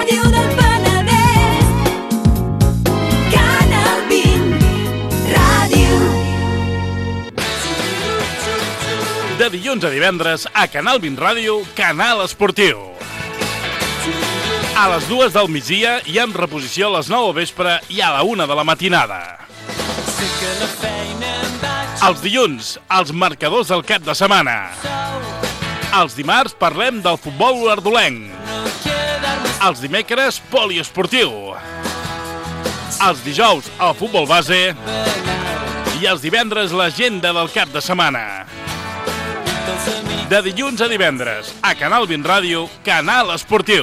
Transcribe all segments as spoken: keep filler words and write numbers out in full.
Ràdio del Penedès, Canal vint Ràdio. De dilluns a divendres, a Canal vint Ràdio, Canal Esportiu. A les dues del migdia i amb reposició a les nou al vespre i a la una de la matinada. Els dilluns, els marcadors del cap de setmana. Els dimarts parlem del futbol olordolenc. Els dimecres, poliesportiu. Els dijous, el futbol base. I els divendres, l'agenda del cap de setmana. De dilluns a divendres, a Canal vint Ràdio, Canal Esportiu.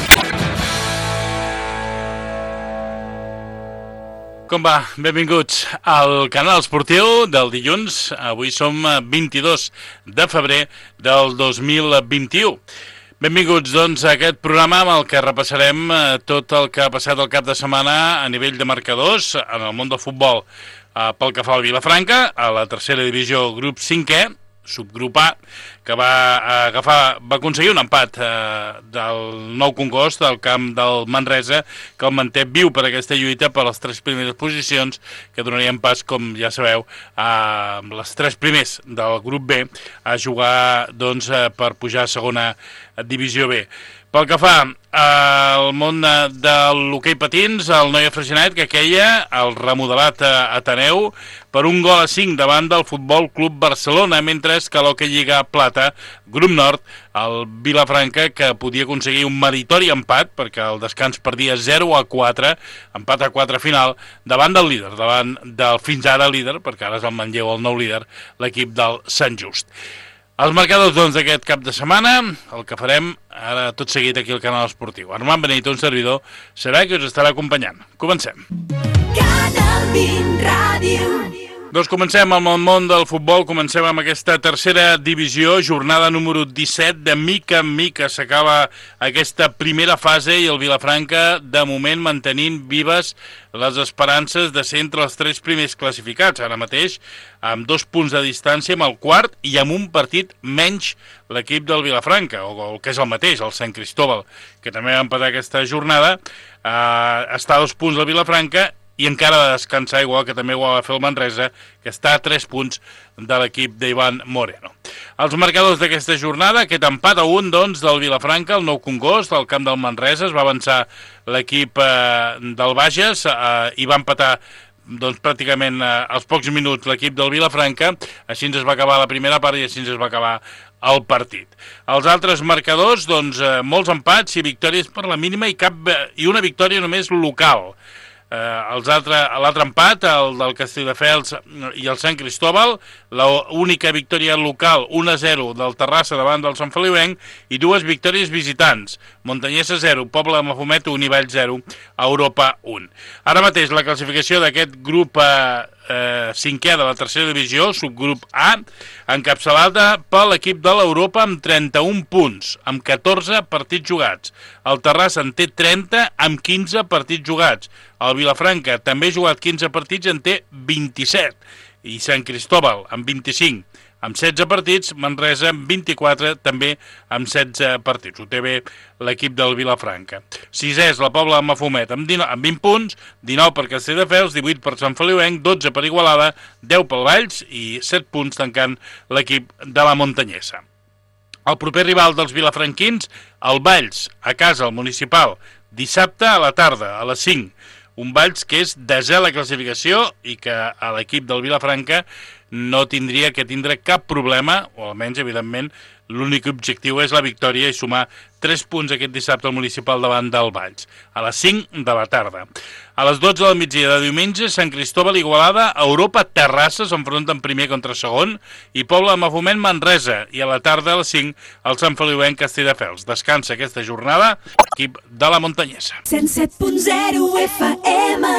Com va? Benvinguts al Canal Esportiu del dilluns. Avui som vint-i-dos de febrer del dos mil vint-i-u. Benvinguts, doncs, a aquest programa amb el que repassarem tot el que ha passat el cap de setmana a nivell de marcadors en el món del futbol. Pel que fa al Vilafranca, a la tercera divisió, grup cinquè, subgrup A, que va agafar, va aconseguir un empat eh, del Nou Congost del camp del Manresa, que el manté viu per aquesta lluita per les tres primeres posicions, que donarien pas, com ja sabeu, a les tres primers del grup B a jugar, doncs, per pujar a segona divisió B. Pel que fa al món de l'hoquei patins, el Noia Freixenet, que queia el remodelat Ateneu per un gol a cinc davant del Futbol Club Barcelona, mentre que l'hoquei Lliga Plata, grup nord, el Vilafranca, que podia aconseguir un meritori empat, perquè el descans perdia zero a quatre, empat a quatre final, davant del líder, davant del fins ara líder, perquè ara és el Manlleu el nou líder, l'equip del Sant Just. Els marcadors, doncs, d'aquest cap de setmana, el que farem ara tot seguit aquí al Canal Esportiu. Armand Benito, un servidor, serà que us estarà acompanyant. Comencem. Canal vint Ràdio. Doncs comencem amb el món del futbol, comencem amb aquesta tercera divisió, jornada número disset, de mica en mica s'acaba aquesta primera fase i el Vilafranca de moment mantenint vives les esperances de ser entre els tres primers classificats, ara mateix amb dos punts de distància amb el quart i amb un partit menys l'equip del Vilafranca, o el que és el mateix, el Sant Cristóbal, que també va empatar aquesta jornada, eh, està a dos punts del Vilafranca i encara ha de descansar, igual que també ho va fer el Manresa, que està a tres punts de l'equip d'Ivan Moreno. Els marcadors d'aquesta jornada, aquest empat a un, doncs, del Vilafranca, el Nou Congost, al camp del Manresa, es va avançar l'equip eh, del Bages eh, i va empatar doncs, pràcticament eh, als pocs minuts l'equip del Vilafranca, així es va acabar la primera part i així es va acabar el partit. Els altres marcadors, doncs, eh, molts empats i victòries per la mínima i, cap, i una victòria només local. Uh, l'altre empat, el del Castelldefels i el Sant Cristóbal, l'única victòria local, un a zero del Terrassa davant del Sant Feliuenc i dues victòries visitants, Montanyesa zero, Pobla de Mafumet un i Vall zero, Europa un. Ara mateix la classificació d'aquest grup eh, eh, cinquè de la tercera divisió, subgrup A, encapçalada per l'equip de l'Europa amb trenta-un punts, amb catorze partits jugats. El Terrassa en té trenta amb quinze partits jugats. El Vilafranca també ha jugat quinze partits, en té vint-i-set. I Sant Cristóbal amb vint-i-cinc, amb setze partits. Manresa amb vint-i-quatre, també amb setze partits. Ho té bé l'equip del Vilafranca. Sisè és la Pobla de Mafumet amb, amb vint punts, dinou per Castelldefels, divuit per Sant Feliuenc, dotze per Igualada, deu pel Valls i set punts tancant l'equip de la Montanyesa. El proper rival dels vilafranquins, el Valls, a casa, al Municipal, dissabte a la tarda, a les cinc. Un Valls que és desè a la classificació i que a l'equip del Vilafranca no tindria que tindre cap problema, o almenys, evidentment, l'únic objectiu és la victòria i sumar tres punts aquest dissabte al Municipal davant del Valls, a les cinc de la tarda. A les dotze del migdia de diumenge, Sant Cristóbal, Igualada, Europa, Terrassa s'enfronten primer contra segon i Pobla de Mafumet, Manresa, i a la tarda a les cinc el Sant Feliuenc, Castelldefels. Descansa aquesta jornada l'equip de la Montanyesa. cent set punt zero F M.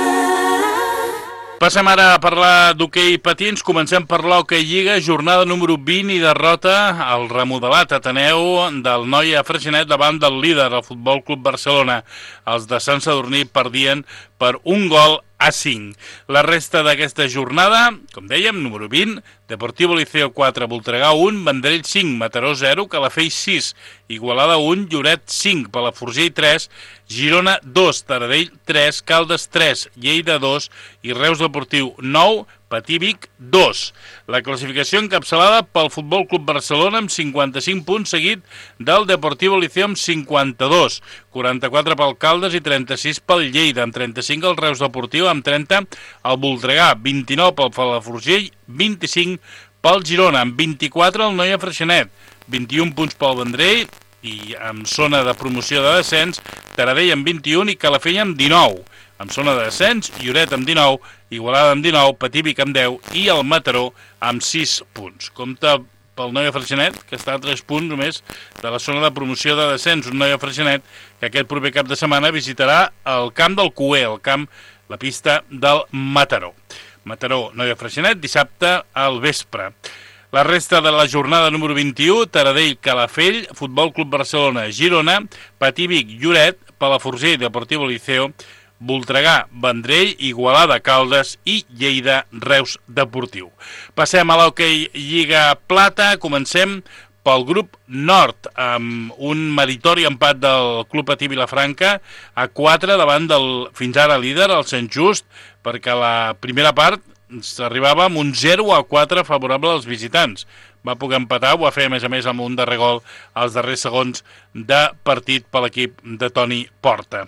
Passem ara a parlar d'hoquei patins, comencem per l'hoquei Lliga, jornada número vint i derrota al remodelat Ateneu del Noia Freixenet davant del líder, el Futbol Club Barcelona. Els de Sant Sadurní perdien per un gol a cinc. La resta d'aquesta jornada, com dèiem, número vint, Deportivo Liceo quatre, Voltregà un, Vendrell cinc, Mataró zero, Calafell sis, Igualada un, Lloret cinc, Palafrugell tres, Girona dos, Taradell tres, Caldes tres, Lleida dos i Reus Deportiu nou, Patí Vic dos. La classificació encapçalada pel Futbol Club Barcelona amb cinquanta-cinc punts, seguit del Deportivo Liceo amb cinquanta-dos, quaranta-quatre pel Caldes i trenta-sis pel Lleida, amb trenta-cinc el Reus Deportiu, amb trenta el Voltregà, vint-i-nou pel Palafrugell, vint-i-cinc pel Girona, amb vint-i-quatre el Noia Freixenet, vint-i-un punts pel Vendrell i amb zona de promoció de descens, Taradell amb vint-i-un i Calafell amb dinou. Amb zona de descens, Lloret amb dinou, Igualada amb dinou, Patí Vic amb deu i el Mataró amb sis punts. Compte pel Noia Freixenet, que està a tres punts només de la zona de promoció de descens. Un Noia Freixenet que aquest proper cap de setmana visitarà el camp del Cué, el camp, la pista del Mataró. Mataró, Noia Freixenet, dissabte al vespre. La resta de la jornada número vint-i-u, Taradell, Calafell, Futbol Club Barcelona, Girona, Patí Vic, Lloret, Palafrugell, Deportivo Liceo, Voltregà, Vendrell, Igualada, Caldes i Lleida, Reus Deportiu. Passem a l'hoquei Lliga Plata, comencem pel grup nord, amb un meritori empat del Club Patí Vilafranca a quatre davant del fins ara líder, el Sant Just, perquè la primera part s'arribava amb un zero a quatre favorable als visitants. Va poder empatar, ho va fer a més a més amb un darrer gol als darrers segons de partit per l'equip de Toni Porta.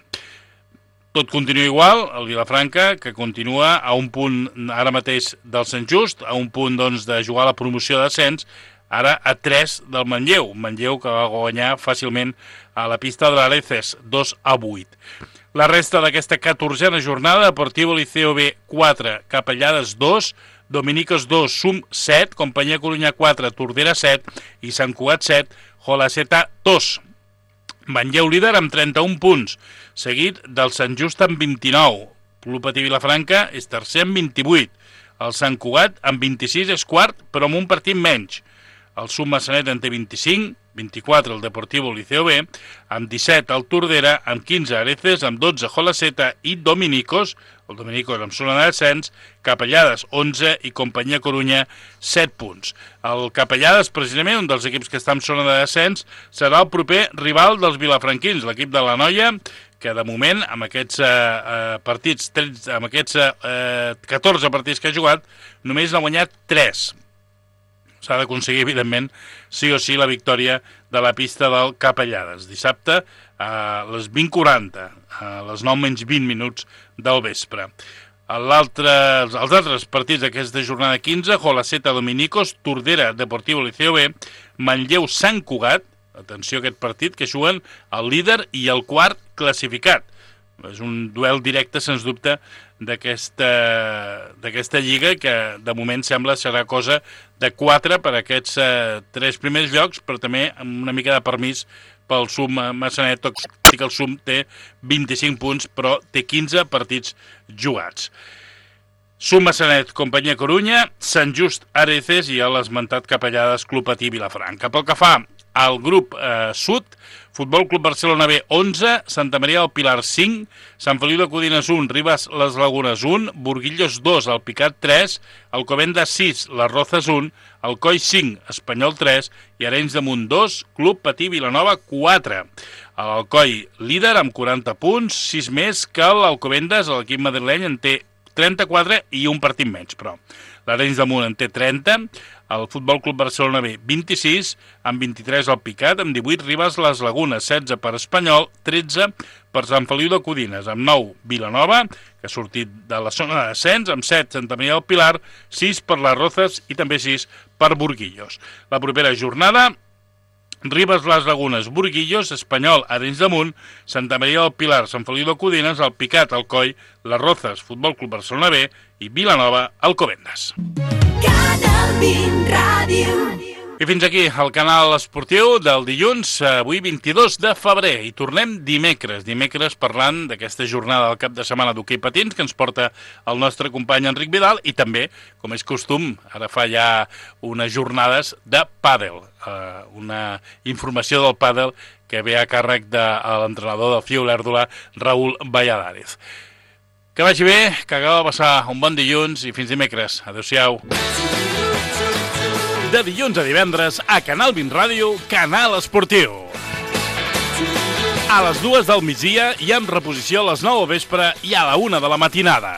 Tot continua igual, el Vilafranca, que continua a un punt ara mateix del Sant Just, a un punt doncs, de jugar a la promoció d'ascens, ara a tres del Manlleu. Manlleu que va guanyar fàcilment a la pista de l'Areces, dos a vuit. La resta d'aquesta catorzena jornada, Deportivo Liceo B quatre, Capellades dos, Dominicos dos, Sum set, Companyia Corunya quatre, Tordera set i Sant Cugat set, Jolaceta dos. Manlleu líder amb trenta-un punts, seguit del Sant Just amb vint-i-nou. Club Patí Vilafranca és tercer amb vint-i-vuit. El Sant Cugat amb vint-i-sis és quart, però amb un partit menys. El Sum Massanet en té vint-i-cinc, vint-i-quatre el Deportivo Liceo B, amb disset el Tordera, amb quinze Areces, amb dotze Jolaceta i Dominicos, el Dominicos amb zona de descens, Capellades onze i Companyia Corunya set punts. El Capellades, precisament, un dels equips que està en zona de descens, serà el proper rival dels vilafranquins, l'equip de la Noia, que de moment, amb aquests eh, partits, tretze, amb aquests eh, catorze partits que ha jugat, només n'ha guanyat tres. S'ha d'aconseguir, evidentment, sí o sí la victòria de la pista del Capellades. Dissabte a les vint quaranta, a les nou menys vint minuts del vespre. Els altres partits d'aquesta jornada quinze, Jolaceta Dominicos, Tordera Deportivo Liceo B, Manlleu Sant Cugat, atenció a aquest partit, que juguen el líder i el quart classificat. És un duel directe, sens dubte, d'aquesta d'aquesta lliga, que de moment sembla serà cosa de quatre per aquests eh, tres primers llocs, però també amb una mica de permís pel Sum Massanet, tot i que el Sum té vint-i-cinc punts, però té quinze partits jugats. Sum Massanet, Companyia Corunya, Sant Just Areces i l'esmentat Capellades Club Patí Vilafranca. Pel que fa al grup eh, sud, Futbol Club Barcelona B onze, Santa Maria del Pilar cinc, Sant Feliu de Codines un, Ribes Les Lagunes un, Burguillos dos, Alpicat tres, Alcobendas sis, Les Rozas un, Alcoi cinc, Espanyol tres i Arenys de Munt dos, Club Patí Vilanova quatre. L'Alcoi líder amb quaranta punts, sis més que l'Alcobendas, l'equip madrileny en té trenta-quatre i un partit menys, però l'Arenys de Munt en té trenta, el Futbol Club Barcelona B vint-i-sis, amb vint-i-tres el Picat, amb divuit Ribes Les Lagunes, setze per Espanyol, tretze per Sant Feliu de Codines, amb nou Vilanova, que ha sortit de la zona de descens, amb set Santa Maria del Pilar, sis per Les Rozas i també sis per Burguillos. La propera jornada, Ribes Les Lagunes, Burguillos, Espanyol, Arenys de Munt, Santa Maria del Pilar, Sant Feliu de Codines, el Picat, Alcoi, Les Rozas, Futbol Club Barcelona B i Vilanova, Alcobendas. Canal vint Ràdio. I fins aquí el canal esportiu del dilluns, avui vint-i-dos de febrer, i tornem dimecres, dimecres parlant d'aquesta jornada del cap de setmana d'hoquei patins que ens porta el nostre company Enric Vidal i també, com és costum, ara fa ja unes jornades de pàdel, una informació del pàdel que ve a càrrec de l'entrenador del Fiu Olèrdola, Raül Valladares. Que vagi bé, que acaba de passar un bon dilluns i fins dimecres. Adéu-siau. De dilluns a divendres, a Canal vint Ràdio, Canal Esportiu. A les dues del migdia i amb reposició a les nou al vespre i a la una de la matinada.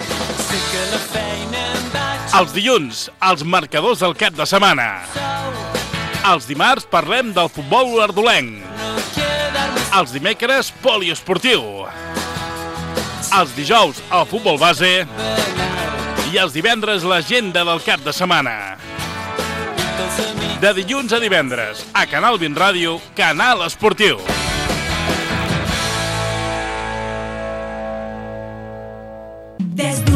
Els dilluns, els marcadors del cap de setmana. Els dimarts parlem del futbol olordolenc. Els dimecres, poliesportiu. Els dijous, el futbol base. I els divendres, l'agenda del cap de setmana. De dilluns a divendres, a Canal vint Ràdio, Canal Esportiu. Des